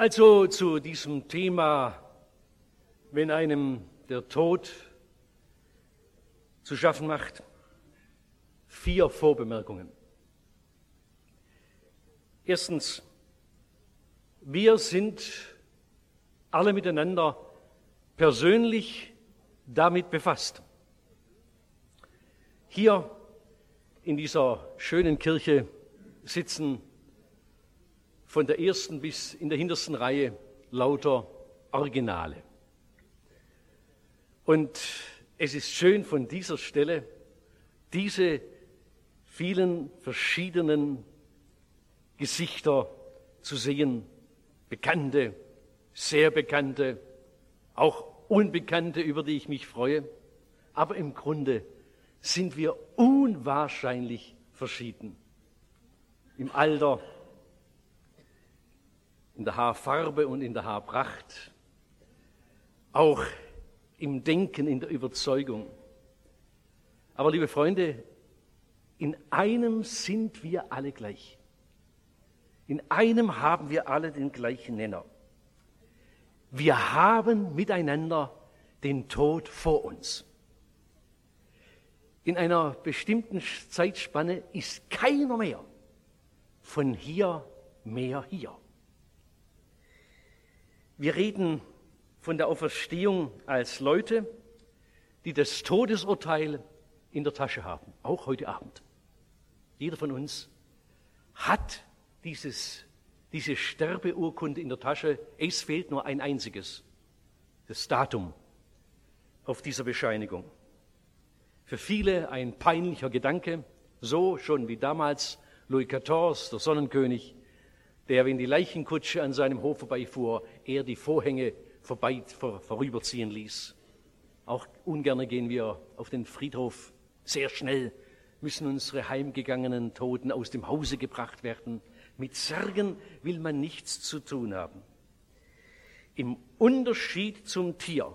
Also zu diesem Thema, wenn einem der Tod zu schaffen macht, 4 Vorbemerkungen. Erstens, wir sind alle miteinander persönlich damit befasst. Hier in dieser schönen Kirche sitzen von der ersten bis in der hintersten Reihe lauter Originale. Und es ist schön, von dieser Stelle diese vielen verschiedenen Gesichter zu sehen, Bekannte, sehr Bekannte, auch Unbekannte, über die ich mich freue. Aber im Grunde sind wir unwahrscheinlich verschieden. Im Alter, in der Haarfarbe und in der Haarpracht, auch im Denken, in der Überzeugung. Aber liebe Freunde, in einem sind wir alle gleich. In einem haben wir alle den gleichen Nenner. Wir haben miteinander den Tod vor uns. In einer bestimmten Zeitspanne ist keiner mehr von hier mehr hier. Wir reden von der Auferstehung als Leute, die das Todesurteil in der Tasche haben, auch heute Abend. Jeder von uns hat diese Sterbeurkunde in der Tasche. Es fehlt nur ein einziges, das Datum auf dieser Bescheinigung. Für viele ein peinlicher Gedanke, so schon wie damals Louis XIV, der Sonnenkönig, der, wenn die Leichenkutsche an seinem Hof vorbeifuhr, er die Vorhänge vorüberziehen ließ. Auch ungern gehen wir auf den Friedhof. Sehr schnell müssen unsere heimgegangenen Toten aus dem Hause gebracht werden. Mit Särgen will man nichts zu tun haben. Im Unterschied zum Tier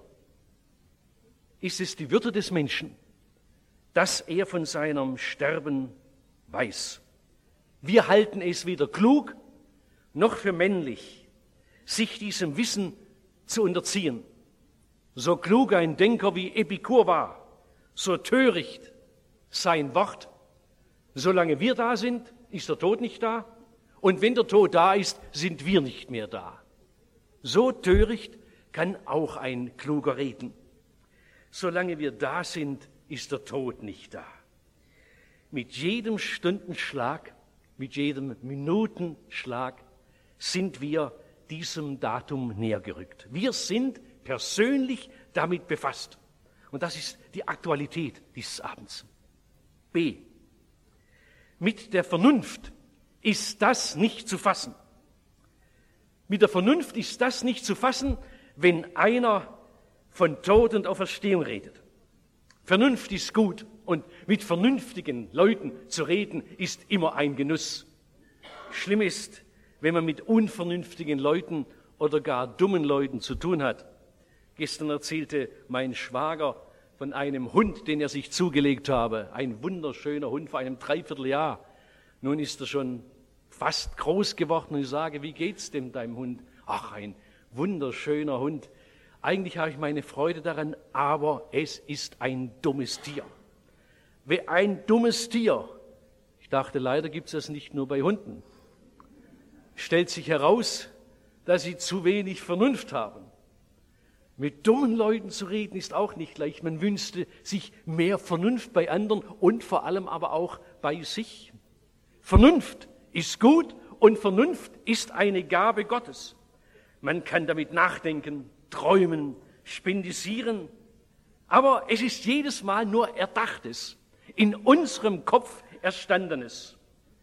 ist es die Würde des Menschen, dass er von seinem Sterben weiß. Wir halten es weder klug noch für männlich, sich diesem Wissen zu unterziehen. So klug ein Denker wie Epikur war, so töricht sein Wort. Solange wir da sind, ist der Tod nicht da. Und wenn der Tod da ist, sind wir nicht mehr da. So töricht kann auch ein Kluger reden. Solange wir da sind, ist der Tod nicht da. Mit jedem Stundenschlag, mit jedem Minutenschlag sind wir diesem Datum näher gerückt. Wir sind persönlich damit befasst. Und das ist die Aktualität dieses Abends. B. Mit der Vernunft ist das nicht zu fassen. Mit der Vernunft ist das nicht zu fassen, wenn einer von Tod und Auferstehung redet. Vernunft ist gut und mit vernünftigen Leuten zu reden ist immer ein Genuss. Schlimm ist, wenn man mit unvernünftigen Leuten oder gar dummen Leuten zu tun hat. Gestern erzählte mein Schwager von einem Hund, den er sich zugelegt habe. Ein wunderschöner Hund vor einem Dreivierteljahr. Nun ist er schon fast groß geworden und ich sage, wie geht's dem deinem Hund? Ach, ein wunderschöner Hund. Eigentlich habe ich meine Freude daran, aber es ist ein dummes Tier. Wie ein dummes Tier. Ich dachte, leider gibt es das nicht nur bei Hunden. Stellt sich heraus, dass sie zu wenig Vernunft haben. Mit dummen Leuten zu reden ist auch nicht leicht. Man wünschte sich mehr Vernunft bei anderen und vor allem aber auch bei sich. Vernunft ist gut und Vernunft ist eine Gabe Gottes. Man kann damit nachdenken, träumen, spendisieren, aber es ist jedes Mal nur Erdachtes, in unserem Kopf Erstandenes.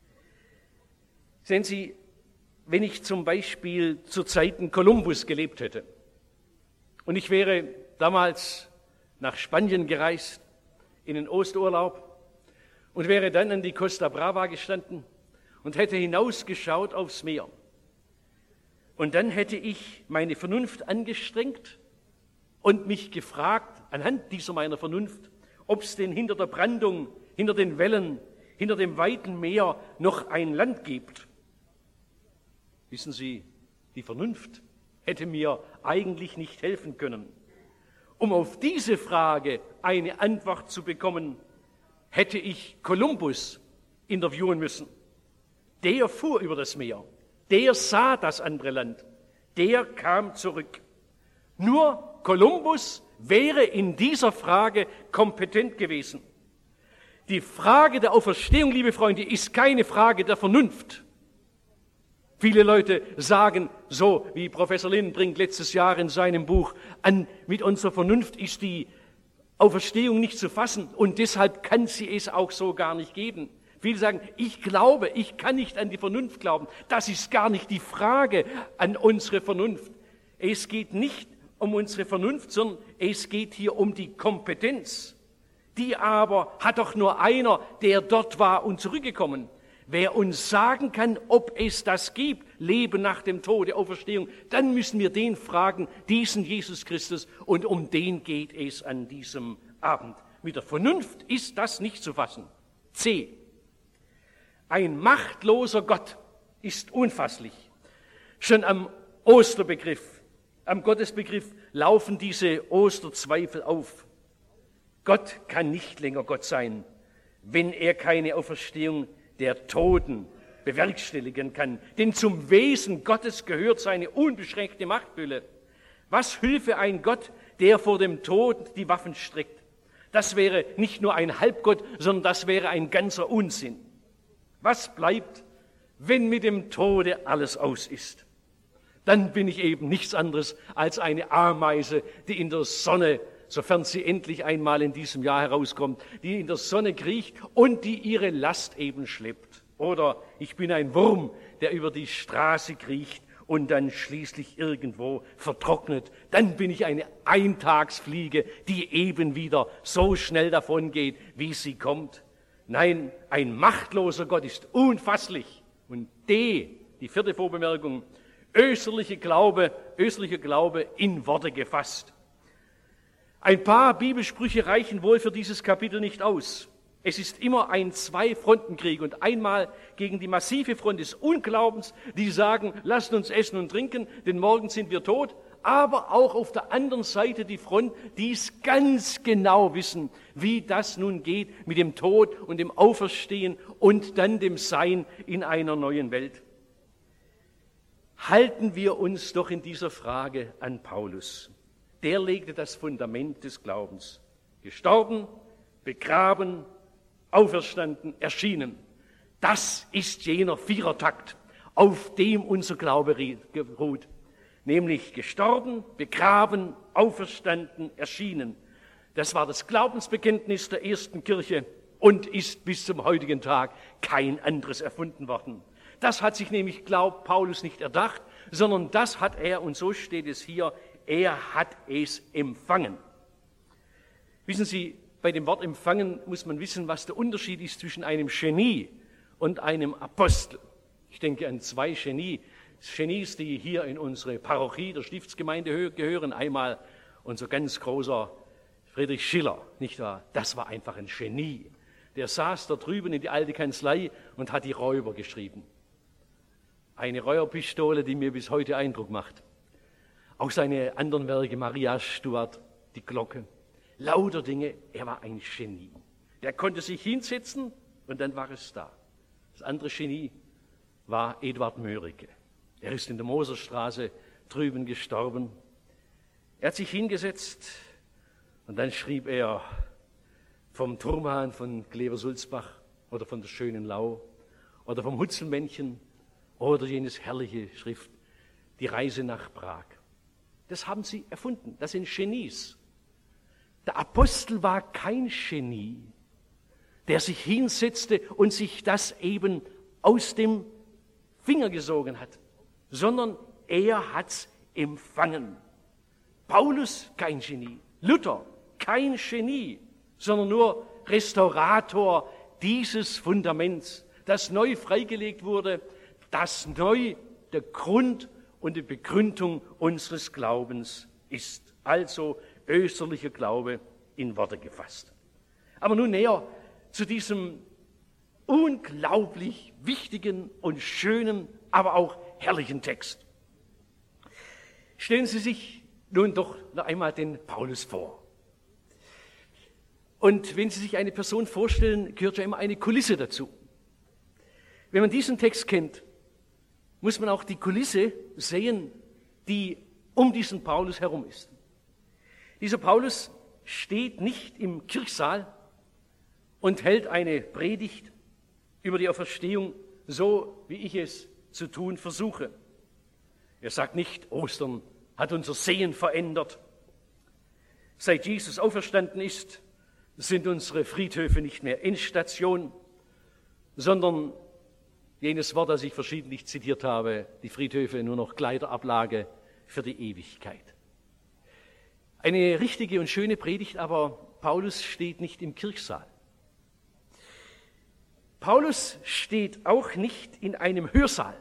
Sehen Sie, wenn ich zum Beispiel zu Zeiten Kolumbus gelebt hätte und ich wäre damals nach Spanien gereist in den Osturlaub und wäre dann an die Costa Brava gestanden und hätte hinausgeschaut aufs Meer. Und dann hätte ich meine Vernunft angestrengt und mich gefragt, anhand dieser meiner Vernunft, ob es denn hinter der Brandung, hinter den Wellen, hinter dem weiten Meer noch ein Land gibt. Wissen Sie, Die Vernunft hätte mir eigentlich nicht helfen können. Um auf diese Frage eine Antwort zu bekommen, hätte ich Kolumbus interviewen müssen. Der fuhr über das Meer, der sah das andere Land, der kam zurück. Nur Kolumbus wäre in dieser Frage kompetent gewesen. Die Frage der Auferstehung, liebe Freunde, ist keine Frage der Vernunft. Viele Leute sagen, so wie Professor Lindenbrink letztes Jahr in seinem Buch an, mit unserer Vernunft ist die Auferstehung nicht zu fassen und deshalb kann sie es auch so gar nicht geben. Viele sagen, ich glaube, ich kann nicht an die Vernunft glauben. Das ist gar nicht die Frage an unsere Vernunft. Es geht nicht um unsere Vernunft, sondern es geht hier um die Kompetenz. Die aber hat doch nur einer, der dort war und zurückgekommen. Wer uns sagen kann, ob es das gibt, Leben nach dem Tode, Auferstehung, dann müssen wir den fragen, diesen Jesus Christus, und um den geht es an diesem Abend. Mit der Vernunft ist das nicht zu fassen. C. Ein machtloser Gott ist unfasslich. Schon am Osterbegriff, am Gottesbegriff laufen diese Osterzweifel auf. Gott kann nicht länger Gott sein, wenn er keine Auferstehung der Toten bewerkstelligen kann. Denn zum Wesen Gottes gehört seine unbeschränkte Machtfülle. Was hülfe ein Gott, der vor dem Tod die Waffen streckt? Das wäre nicht nur ein Halbgott, sondern das wäre ein ganzer Unsinn. Was bleibt, wenn mit dem Tode alles aus ist? Dann bin ich eben nichts anderes als eine Ameise, die in der Sonne, sofern sie endlich einmal in diesem Jahr herauskommt, die in der Sonne kriecht und die ihre Last eben schleppt. Oder ich bin ein Wurm, der über die Straße kriecht und dann schließlich irgendwo vertrocknet. Dann bin ich eine Eintagsfliege, die eben wieder so schnell davon geht, wie sie kommt. Nein, ein machtloser Gott ist unfasslich. Und die vierte Vorbemerkung, österlicher Glaube in Worte gefasst. Ein paar Bibelsprüche reichen wohl für dieses Kapitel nicht aus. Es ist immer ein Zwei-Fronten-Krieg und einmal gegen die massive Front des Unglaubens, die sagen, lasst uns essen und trinken, denn morgen sind wir tot. Aber auch auf der anderen Seite die Front, die es ganz genau wissen, wie das nun geht mit dem Tod und dem Auferstehen und dann dem Sein in einer neuen Welt. Halten wir uns doch in dieser Frage an Paulus. Der legte das Fundament des Glaubens. Gestorben, begraben, auferstanden, erschienen. Das ist jener Vierertakt, auf dem unser Glaube ruht. Nämlich gestorben, begraben, auferstanden, erschienen. Das war das Glaubensbekenntnis der ersten Kirche und ist bis zum heutigen Tag kein anderes erfunden worden. Das hat sich nämlich, glaubt Paulus, nicht erdacht, sondern das hat er, und so steht es hier, er hat es empfangen. Wissen Sie, bei dem Wort empfangen muss man wissen, was der Unterschied ist zwischen einem Genie und einem Apostel. Ich denke an zwei Genies, die hier in unsere Parochie der Stiftsgemeinde gehören. Einmal unser ganz großer Friedrich Schiller, nicht wahr? Das war einfach ein Genie. Der saß da drüben in die alte Kanzlei und hat die Räuber geschrieben. Eine Räuberpistole, die mir bis heute Eindruck macht. Auch seine anderen Werke, Maria Stuart, die Glocke, lauter Dinge, er war ein Genie. Der konnte sich hinsetzen und dann war es da. Das andere Genie war Eduard Mörike. Er ist in der Moserstraße drüben gestorben. Er hat sich hingesetzt und dann schrieb er vom Turmhahn von Klever-Sulzbach oder von der schönen Lau oder vom Hutzelmännchen oder jenes herrliche Schrift, die Reise nach Prag. Das haben sie erfunden, das sind Genies. Der Apostel war kein Genie, der sich hinsetzte und sich das eben aus dem Finger gesogen hat, sondern er hat's empfangen. Paulus kein Genie, Luther kein Genie, sondern nur Restaurator dieses Fundaments, das neu freigelegt wurde, das neu der Grund und die Begründung unseres Glaubens ist. Also österlicher Glaube in Worte gefasst. Aber nun näher zu diesem unglaublich wichtigen und schönen, aber auch herrlichen Text. Stellen Sie sich nun doch noch einmal den Paulus vor. Und wenn Sie sich eine Person vorstellen, gehört ja immer eine Kulisse dazu. Wenn man diesen Text kennt, muss man auch die Kulisse sehen, die um diesen Paulus herum ist. Dieser Paulus steht nicht im Kirchsaal und hält eine Predigt über die Auferstehung, so wie ich es zu tun versuche. Er sagt nicht, Ostern hat unser Sehen verändert. Seit Jesus auferstanden ist, sind unsere Friedhöfe nicht mehr Endstation, sondern jenes Wort, das ich verschiedentlich zitiert habe, die Friedhöfe nur noch Kleiderablage für die Ewigkeit. Eine richtige und schöne Predigt, aber Paulus steht nicht im Kirchsaal. Paulus steht auch nicht in einem Hörsaal,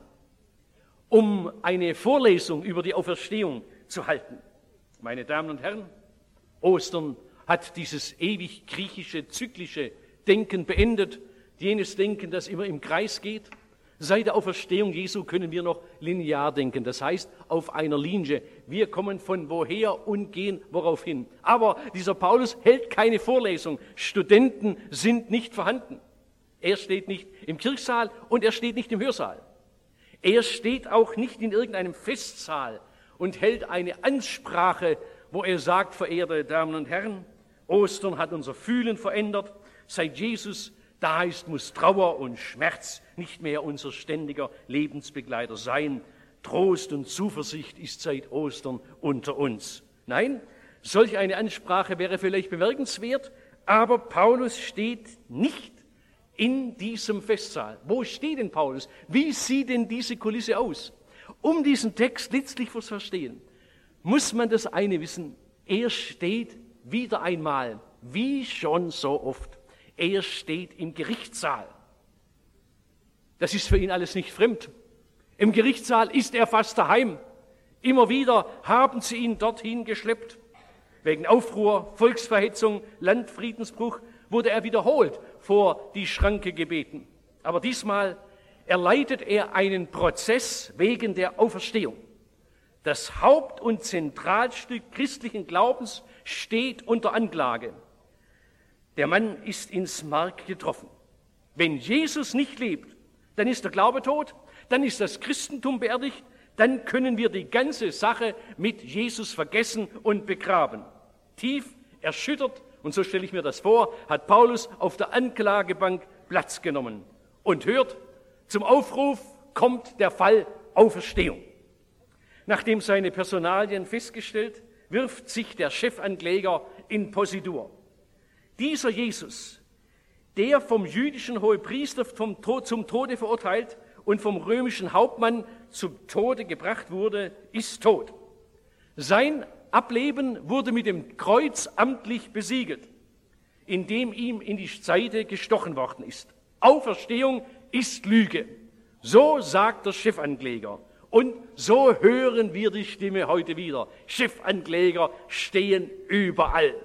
um eine Vorlesung über die Auferstehung zu halten. Meine Damen und Herren, Ostern hat dieses ewig griechische, zyklische Denken beendet, jenes Denken, das immer im Kreis geht. Seit der Auferstehung Jesu können wir noch linear denken, das heißt auf einer Linie. Wir kommen von woher und gehen worauf hin. Aber dieser Paulus hält keine Vorlesung. Studenten sind nicht vorhanden. Er steht nicht im Kirchsaal und er steht nicht im Hörsaal. Er steht auch nicht in irgendeinem Festsaal und hält eine Ansprache, wo er sagt, verehrte Damen und Herren, Ostern hat unser Fühlen verändert. Seit Jesus da ist, muss Trauer und Schmerz nicht mehr unser ständiger Lebensbegleiter sein. Trost und Zuversicht ist seit Ostern unter uns. Nein, solch eine Ansprache wäre vielleicht bemerkenswert, aber Paulus steht nicht in diesem Festsaal. Wo steht denn Paulus? Wie sieht denn diese Kulisse aus? Um diesen Text letztlich zu verstehen, muss man das eine wissen. Er steht wieder einmal, wie schon so oft, er steht im Gerichtssaal. Das ist für ihn alles nicht fremd. Im Gerichtssaal ist er fast daheim. Immer wieder haben sie ihn dorthin geschleppt. Wegen Aufruhr, Volksverhetzung, Landfriedensbruch wurde er wiederholt vor die Schranke gebeten. Aber diesmal erleidet er einen Prozess wegen der Auferstehung. Das Haupt- und Zentralstück christlichen Glaubens steht unter Anklage. Der Mann ist ins Mark getroffen. Wenn Jesus nicht lebt, dann ist der Glaube tot, dann ist das Christentum beerdigt, dann können wir die ganze Sache mit Jesus vergessen und begraben. Tief erschüttert, und so stelle ich mir das vor, hat Paulus auf der Anklagebank Platz genommen und hört, zum Aufruf kommt der Fall Auferstehung. Nachdem seine Personalien festgestellt, wirft sich der Chefankläger in Positur. Dieser Jesus, der vom jüdischen Hohepriester zum Tode verurteilt und vom römischen Hauptmann zum Tode gebracht wurde, ist tot. Sein Ableben wurde mit dem Kreuz amtlich besiegelt, indem ihm in die Seite gestochen worden ist. Auferstehung ist Lüge. So sagt der Chefankläger. Und so hören wir die Stimme heute wieder. Chefankläger stehen überall.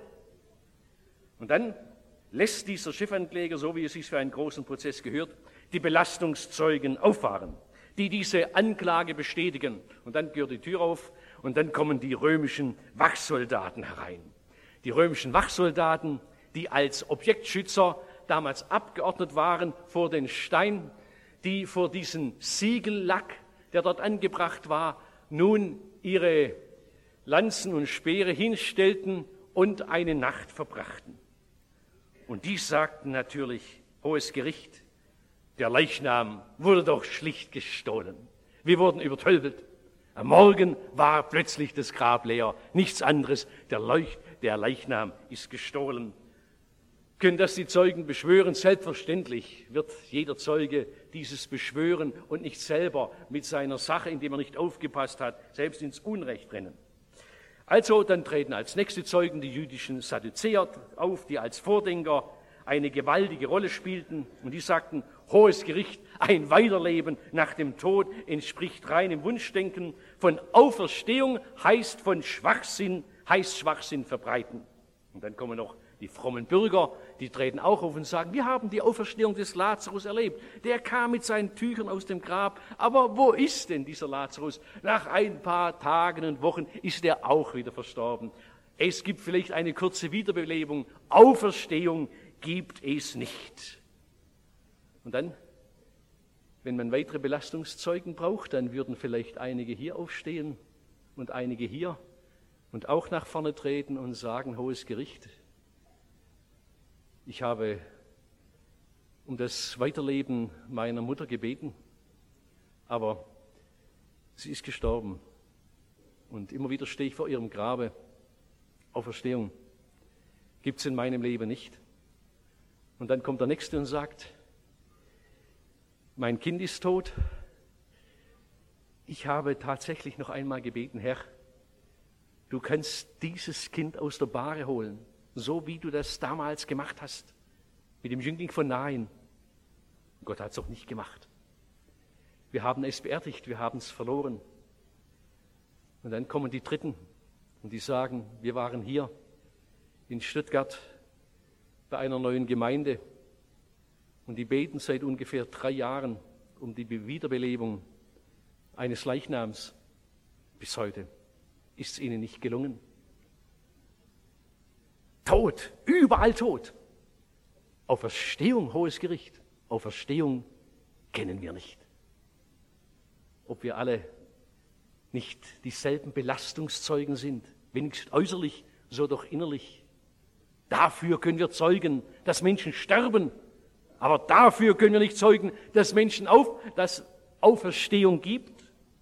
Und dann lässt dieser Chefankläger, so wie es sich für einen großen Prozess gehört, die Belastungszeugen auffahren, die diese Anklage bestätigen. Und dann geht die Tür auf und dann kommen die römischen Wachsoldaten herein. Die römischen Wachsoldaten, die als Objektschützer damals abgeordnet waren vor den Stein, die vor diesen Siegellack, der dort angebracht war, nun ihre Lanzen und Speere hinstellten und eine Nacht verbrachten. Und die sagten natürlich, hohes Gericht, der Leichnam wurde doch schlicht gestohlen. Wir wurden übertölpelt. Am Morgen war plötzlich das Grab leer. Nichts anderes, der Leichnam ist gestohlen. Können das die Zeugen beschwören? Selbstverständlich wird jeder Zeuge dieses beschwören und nicht selber mit seiner Sache, indem er nicht aufgepasst hat, selbst ins Unrecht rennen. Also, dann treten als nächste Zeugen die jüdischen Sadduzäer auf, die als Vordenker eine gewaltige Rolle spielten. Und die sagten, hohes Gericht, ein Weiterleben nach dem Tod entspricht reinem Wunschdenken. Von Auferstehung heißt Schwachsinn verbreiten. Und dann kommen noch Die frommen Bürger, die treten auch auf und sagen, wir haben die Auferstehung des Lazarus erlebt. Der kam mit seinen Tüchern aus dem Grab. Aber wo ist denn dieser Lazarus? Nach ein paar Tagen und Wochen ist er auch wieder verstorben. Es gibt vielleicht eine kurze Wiederbelebung. Auferstehung gibt es nicht. Und dann, wenn man weitere Belastungszeugen braucht, dann würden vielleicht einige hier aufstehen und einige hier und auch nach vorne treten und sagen, hohes Gericht, ich habe um das Weiterleben meiner Mutter gebeten, aber sie ist gestorben. Und immer wieder stehe ich vor ihrem Grabe. Auferstehung gibt es in meinem Leben nicht. Und dann kommt der Nächste und sagt, mein Kind ist tot. Ich habe tatsächlich noch einmal gebeten, Herr, du kannst dieses Kind aus der Bahre holen, so wie du das damals gemacht hast, mit dem Jüngling von Nain. Gott hat es auch nicht gemacht. Wir haben es beerdigt, wir haben es verloren. Und dann kommen die Dritten und die sagen, wir waren hier in Stuttgart bei einer neuen Gemeinde und die beten seit ungefähr 3 Jahren um die Wiederbelebung eines Leichnams. Bis heute ist es ihnen nicht gelungen. Tod, überall Tod. Auferstehung, hohes Gericht. Auferstehung kennen wir nicht. Ob wir alle nicht dieselben Belastungszeugen sind, wenigstens äußerlich, so doch innerlich. Dafür können wir zeugen, dass Menschen sterben, aber dafür können wir nicht zeugen, dass dass Auferstehung gibt.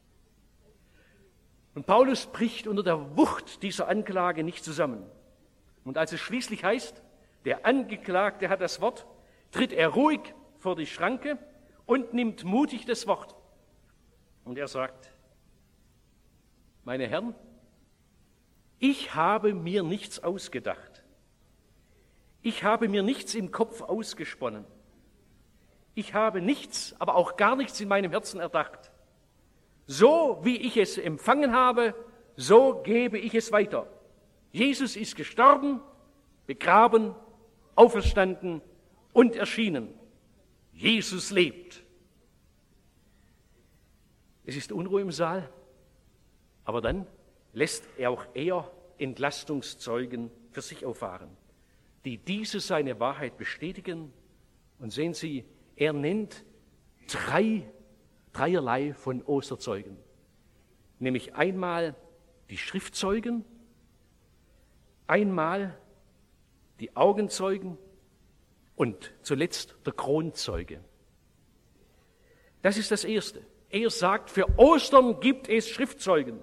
Und Paulus bricht unter der Wucht dieser Anklage nicht zusammen. Und als es schließlich heißt, der Angeklagte hat das Wort, tritt er ruhig vor die Schranke und nimmt mutig das Wort. Und er sagt, meine Herren, ich habe mir nichts ausgedacht. Ich habe mir nichts im Kopf ausgesponnen. Ich habe nichts, aber auch gar nichts in meinem Herzen erdacht. So wie ich es empfangen habe, so gebe ich es weiter. Jesus ist gestorben, begraben, auferstanden und erschienen. Jesus lebt. Es ist Unruhe im Saal, aber dann lässt er auch Entlastungszeugen für sich auffahren, die diese seine Wahrheit bestätigen. Und sehen Sie, er nennt dreierlei von Osterzeugen. Nämlich einmal die Schriftzeugen, einmal die Augenzeugen und zuletzt der Kronzeuge. Das ist das Erste. Er sagt, für Ostern gibt es Schriftzeugen.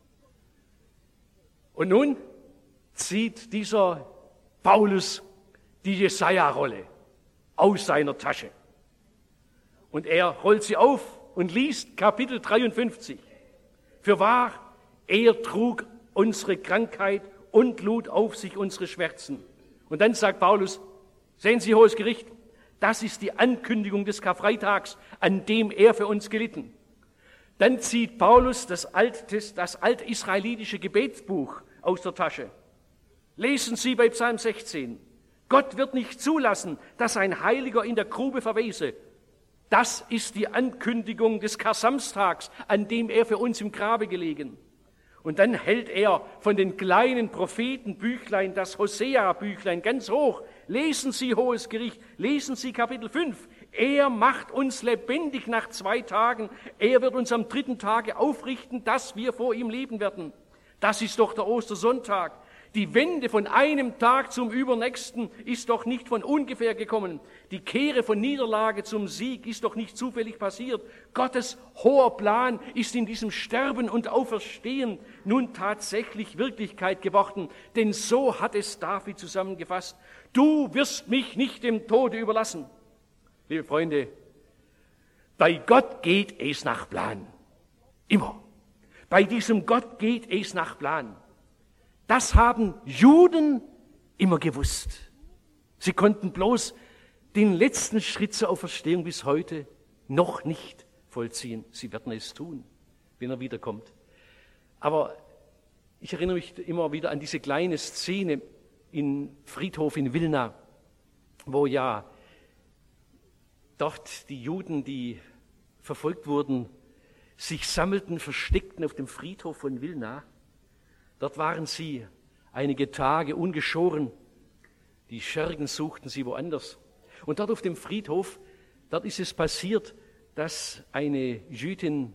Und nun zieht dieser Paulus die Jesaja-Rolle aus seiner Tasche. Und er rollt sie auf und liest Kapitel 53. Fürwahr, er trug unsere Krankheit und lud auf sich unsere Schmerzen. Und dann sagt Paulus, sehen Sie, hohes Gericht, das ist die Ankündigung des Karfreitags, an dem er für uns gelitten. Dann zieht Paulus das altisraelitische Gebetsbuch aus der Tasche. Lesen Sie bei Psalm 16. Gott wird nicht zulassen, dass ein Heiliger in der Grube verwese. Das ist die Ankündigung des Kar-Samstags, an dem er für uns im Grabe gelegen. Und dann hält er von den kleinen Prophetenbüchlein das Hosea-Büchlein ganz hoch. Lesen Sie, hohes Gericht, lesen Sie Kapitel 5. Er macht uns lebendig nach 2 Tagen. Er wird uns am 3. Tage aufrichten, dass wir vor ihm leben werden. Das ist doch der Ostersonntag. Die Wende von einem Tag zum übernächsten ist doch nicht von ungefähr gekommen. Die Kehre von Niederlage zum Sieg ist doch nicht zufällig passiert. Gottes hoher Plan ist in diesem Sterben und Auferstehen nun tatsächlich Wirklichkeit geworden. Denn so hat es David zusammengefasst. Du wirst mich nicht dem Tode überlassen. Liebe Freunde, bei Gott geht es nach Plan. Immer. Bei diesem Gott geht es nach Plan. Das haben Juden immer gewusst. Sie konnten bloß den letzten Schritt zur Auferstehung bis heute noch nicht vollziehen. Sie werden es tun, wenn er wiederkommt. Aber ich erinnere mich immer wieder an diese kleine Szene im Friedhof in Wilna, wo ja dort die Juden, die verfolgt wurden, sich sammelten, versteckten auf dem Friedhof von Wilna. Dort waren sie einige Tage ungeschoren. Die Schergen suchten sie woanders. Und dort auf dem Friedhof, dort ist es passiert, dass eine Jüdin,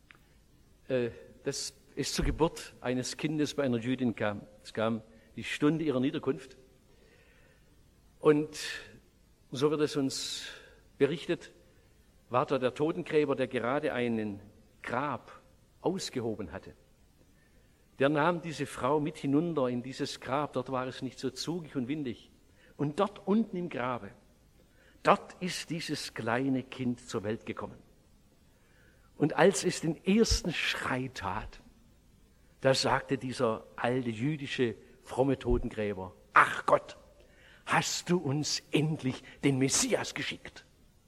dass es zur Geburt eines Kindes bei einer Jüdin kam. Es kam die Stunde ihrer Niederkunft. Und so wird es uns berichtet, war da der Totengräber, der gerade einen Grab ausgehoben hatte. Der nahm diese Frau mit hinunter in dieses Grab, dort war es nicht so zugig und windig. Und dort unten im Grabe, dort ist dieses kleine Kind zur Welt gekommen. Und als es den ersten Schrei tat, da sagte dieser alte jüdische, fromme Totengräber, ach Gott, hast du uns endlich den Messias geschickt?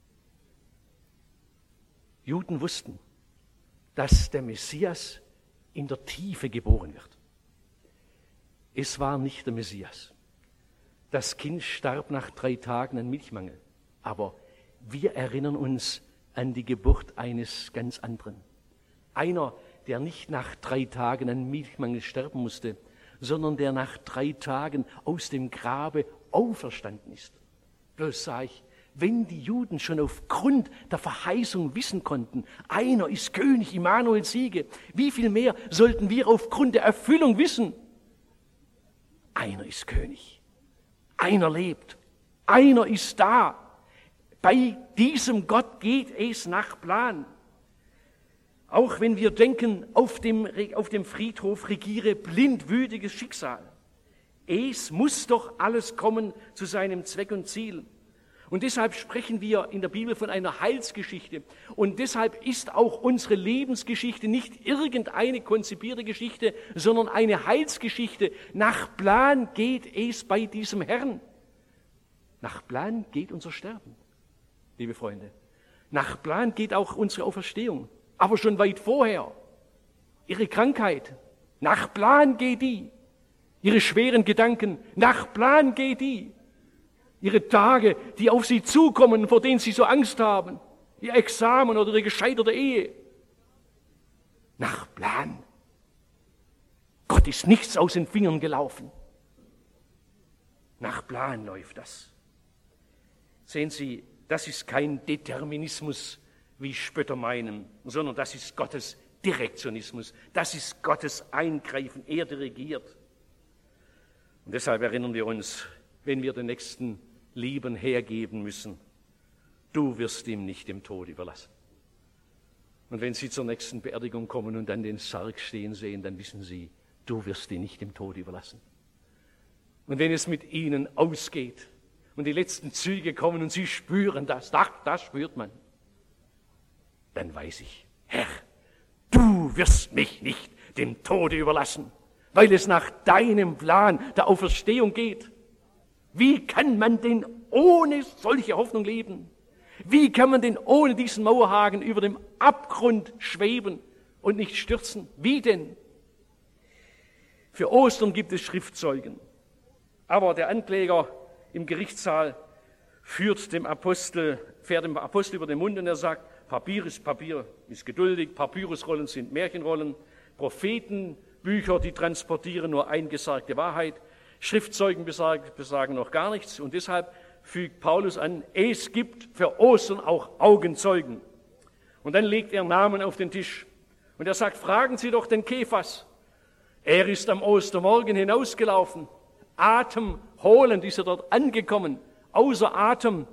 Juden wussten, dass der Messias in der Tiefe geboren wird. Es war nicht der Messias. Das Kind starb nach 3 Tagen an Milchmangel. Aber wir erinnern uns an die Geburt eines ganz anderen. Einer, der nicht nach 3 Tagen an Milchmangel sterben musste, sondern der nach 3 Tagen aus dem Grabe auferstanden ist. Bloß sage ich, wenn die Juden schon aufgrund der Verheißung wissen konnten, einer ist König, Immanuel siege, wie viel mehr sollten wir aufgrund der Erfüllung wissen? Einer ist König, einer lebt, einer ist da. Bei diesem Gott geht es nach Plan. Auch wenn wir denken, auf dem Friedhof regiere blindwütiges Schicksal. Es muss doch alles kommen zu seinem Zweck und Ziel. Und deshalb sprechen wir in der Bibel von einer Heilsgeschichte. Und deshalb ist auch unsere Lebensgeschichte nicht irgendeine konzipierte Geschichte, sondern eine Heilsgeschichte. Nach Plan geht es bei diesem Herrn. Nach Plan geht unser Sterben, liebe Freunde. Nach Plan geht auch unsere Auferstehung. Aber schon weit vorher. Ihre Krankheit, nach Plan geht die. Ihre schweren Gedanken, nach Plan geht die. Ihre Tage, die auf sie zukommen, vor denen sie so Angst haben. Ihr Examen oder die gescheiterte Ehe. Nach Plan. Gott ist nichts aus den Fingern gelaufen. Nach Plan läuft das. Sehen Sie, das ist kein Determinismus, wie Spötter meinen, sondern das ist Gottes Direktionismus. Das ist Gottes Eingreifen. Er dirigiert. Und deshalb erinnern wir uns, wenn wir den Nächsten lieben, hergeben müssen, du wirst ihm nicht dem Tod überlassen. Und wenn Sie zur nächsten Beerdigung kommen und dann den Sarg stehen sehen, dann wissen Sie, du wirst ihn nicht dem Tod überlassen. Und wenn es mit Ihnen ausgeht und die letzten Züge kommen und Sie spüren das, das spürt man, dann weiß ich, Herr, du wirst mich nicht dem Tode überlassen, weil es nach deinem Plan der Auferstehung geht. Wie kann man denn ohne solche Hoffnung leben? Wie kann man denn ohne diesen Mauerhaken über dem Abgrund schweben und nicht stürzen? Wie denn? Für Ostern gibt es Schriftzeugen. Aber der Ankläger im Gerichtssaal fährt dem Apostel über den Mund und er sagt, Papier ist geduldig, Papyrusrollen sind Märchenrollen, Prophetenbücher, die transportieren nur eingesagte Wahrheit, Schriftzeugen besagen noch gar nichts und deshalb fügt Paulus an, es gibt für Ostern auch Augenzeugen. Und dann legt er Namen auf den Tisch und er sagt, fragen Sie doch den Kephas. Er ist am Ostermorgen hinausgelaufen, atemholend ist er dort angekommen, außer Atem.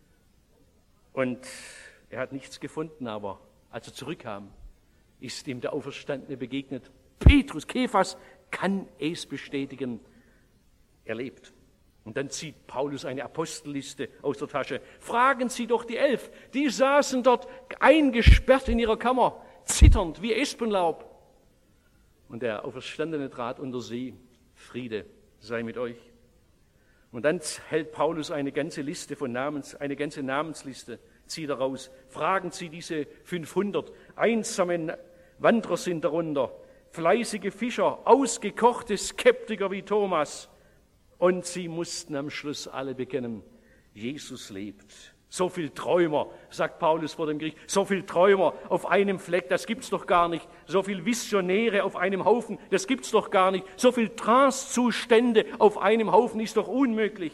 Und er hat nichts gefunden, aber als er zurückkam, ist ihm der Auferstandene begegnet. Petrus, Kephas kann es bestätigen, er lebt. Und dann zieht Paulus eine Apostelliste aus der Tasche. Fragen Sie doch die 11, die saßen dort eingesperrt in ihrer Kammer, zitternd wie Espenlaub. Und der Auferstandene trat unter sie, Friede sei mit euch. Und dann hält Paulus eine ganze Namensliste, zieht er raus. Fragen Sie diese 500, einsame Wanderer sind darunter, fleißige Fischer, ausgekochte Skeptiker wie Thomas Und sie mussten am Schluss alle bekennen, Jesus lebt. So viel Träumer, sagt Paulus vor dem Gericht, so viel Träumer auf einem Fleck, das gibt's doch gar nicht. So viel Visionäre auf einem Haufen, das gibt's doch gar nicht. So viel Trancezustände auf einem Haufen ist doch unmöglich.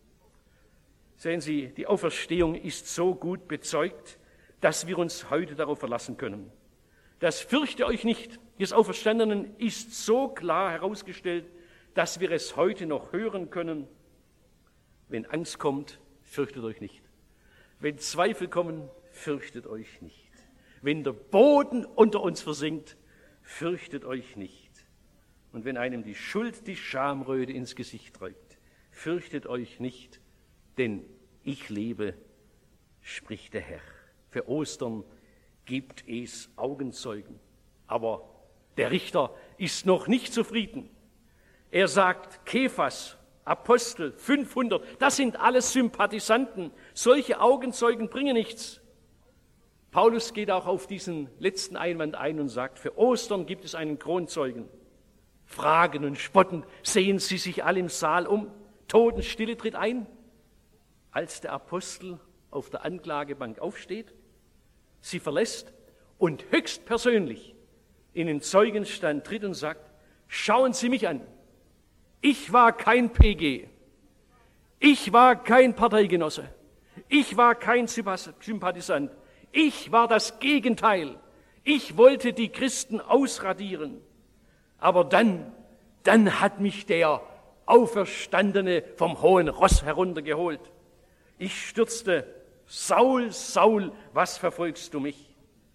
Sehen Sie, die Auferstehung ist so gut bezeugt, dass wir uns heute darauf verlassen können. Das fürchte euch nicht des Auferstandenen ist so klar herausgestellt, dass wir es heute noch hören können. Wenn Angst kommt, fürchtet euch nicht. Wenn Zweifel kommen, fürchtet euch nicht. Wenn der Boden unter uns versinkt, fürchtet euch nicht. Und wenn einem die Schuld die Schamröte ins Gesicht treibt, fürchtet euch nicht, denn ich lebe, spricht der Herr. Für Ostern gibt es Augenzeugen. Aber der Richter ist noch nicht zufrieden. Er sagt, Kephas, Apostel, 500, das sind alles Sympathisanten. Solche Augenzeugen bringen nichts. Paulus geht auch auf diesen letzten Einwand ein und sagt, für Ostern gibt es einen Kronzeugen. Fragen und spotten, sehen sie sich alle im Saal um. Totenstille tritt ein, als der Apostel auf der Anklagebank aufsteht, sie verlässt und höchstpersönlich in den Zeugenstand tritt und sagt, schauen Sie mich an. Ich war kein PG, ich war kein Parteigenosse, ich war kein Sympathisant, ich war das Gegenteil. Ich wollte die Christen ausradieren. Aber dann hat mich der Auferstandene vom hohen Ross heruntergeholt. Ich stürzte, Saul, Saul, was verfolgst du mich?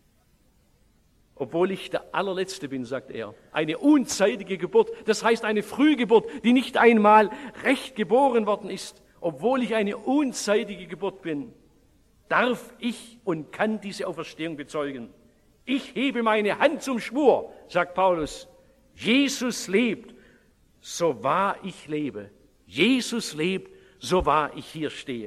Obwohl ich der Allerletzte bin, sagt er. Eine unzeitige Geburt, das heißt eine Frühgeburt, die nicht einmal recht geboren worden ist. Obwohl ich eine unzeitige Geburt bin, darf ich und kann diese Auferstehung bezeugen. Ich hebe meine Hand zum Schwur, sagt Paulus. Jesus lebt, so wahr ich lebe. Jesus lebt, so wahr ich hier stehe.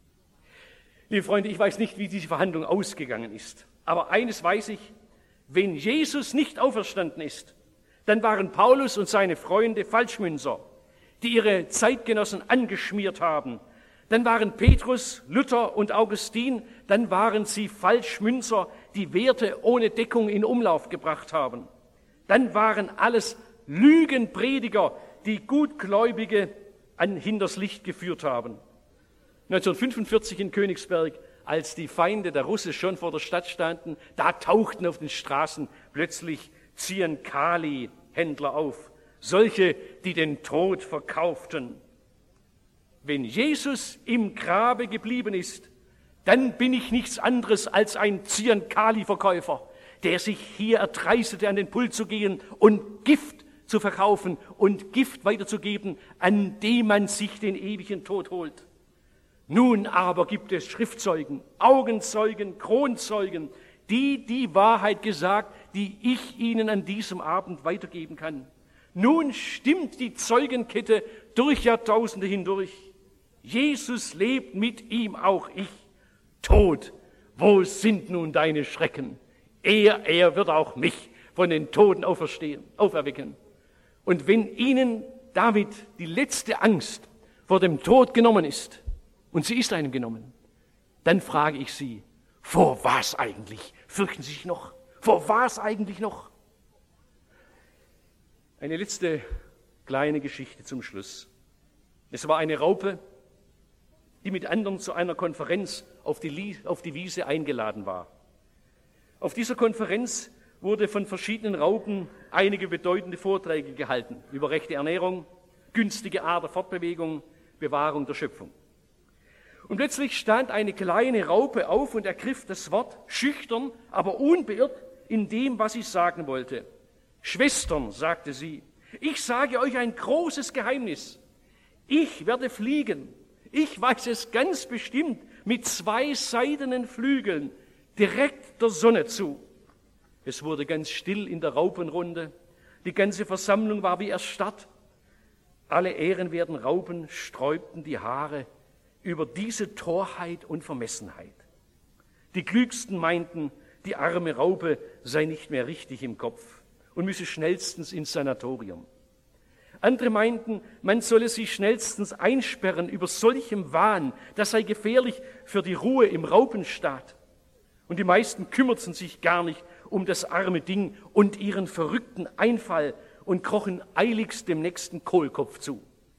Liebe Freunde, ich weiß nicht, wie diese Verhandlung ausgegangen ist. Aber eines weiß ich, wenn Jesus nicht auferstanden ist, dann waren Paulus und seine Freunde Falschmünzer, die ihre Zeitgenossen angeschmiert haben. Dann waren Petrus, Luther und Augustin, dann waren sie Falschmünzer, die Werte ohne Deckung in Umlauf gebracht haben. Dann waren alles Lügenprediger, die Gutgläubige hinters Licht geführt haben. 1945 in Königsberg, als die Feinde der Russen schon vor der Stadt standen, da tauchten auf den Straßen plötzlich Zyankali-Händler auf. Solche, die den Tod verkauften. Wenn Jesus im Grabe geblieben ist, dann bin ich nichts anderes als ein Zyankali-Verkäufer, der sich hier erdreistete, an den Pult zu gehen und Gift zu verkaufen und Gift weiterzugeben, an dem man sich den ewigen Tod holt. Nun aber gibt es Schriftzeugen, Augenzeugen, Kronzeugen, die Wahrheit gesagt, die ich Ihnen an diesem Abend weitergeben kann. Nun stimmt die Zeugenkette durch Jahrtausende hindurch. Jesus lebt, mit ihm auch ich. Tod, wo sind nun deine Schrecken? Er wird auch mich von den Toten auferwecken. Und wenn Ihnen damit die letzte Angst vor dem Tod genommen ist, und sie ist einem genommen, dann frage ich Sie, vor was eigentlich? Fürchten Sie sich noch? Vor was eigentlich noch? Eine letzte kleine Geschichte zum Schluss. Es war eine Raupe, die mit anderen zu einer Konferenz auf die Wiese eingeladen war. Auf dieser Konferenz wurde von verschiedenen Raupen einige bedeutende Vorträge gehalten über rechte Ernährung, günstige Art der Fortbewegung, Bewahrung der Schöpfung. Und plötzlich stand eine kleine Raupe auf und ergriff das Wort, schüchtern, aber unbeirrt in dem, was sie sagen wollte. Schwestern, sagte sie, ich sage euch ein großes Geheimnis. Ich werde fliegen. Ich weiß es ganz bestimmt, mit 2 seidenen Flügeln direkt der Sonne zu. Es wurde ganz still in der Raupenrunde. Die ganze Versammlung war wie erstarrt. Alle ehrenwerten Raupen sträubten die Haare über diese Torheit und Vermessenheit. Die Klügsten meinten, die arme Raupe sei nicht mehr richtig im Kopf und müsse schnellstens ins Sanatorium. Andere meinten, man solle sie schnellstens einsperren über solchem Wahn, das sei gefährlich für die Ruhe im Raupenstaat. Und die meisten kümmerten sich gar nicht um das arme Ding und ihren verrückten Einfall und krochen eiligst dem nächsten Kohlkopf zu.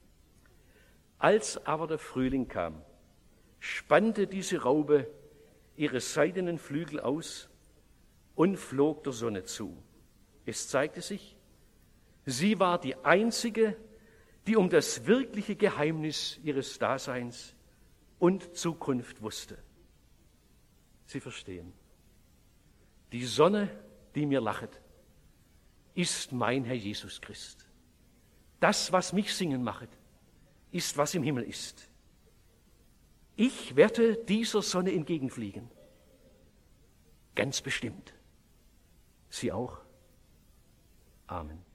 Als aber der Frühling kam, spannte diese Raupe ihre seidenen Flügel aus und flog der Sonne zu. Es zeigte sich, sie war die einzige, die um das wirkliche Geheimnis ihres Daseins und Zukunft wusste. Sie verstehen, die Sonne, die mir lachet, ist mein Herr Jesus Christ. Das, was mich singen machet, ist, was im Himmel ist. Ich werde dieser Sonne entgegenfliegen. Ganz bestimmt. Sie auch? Amen.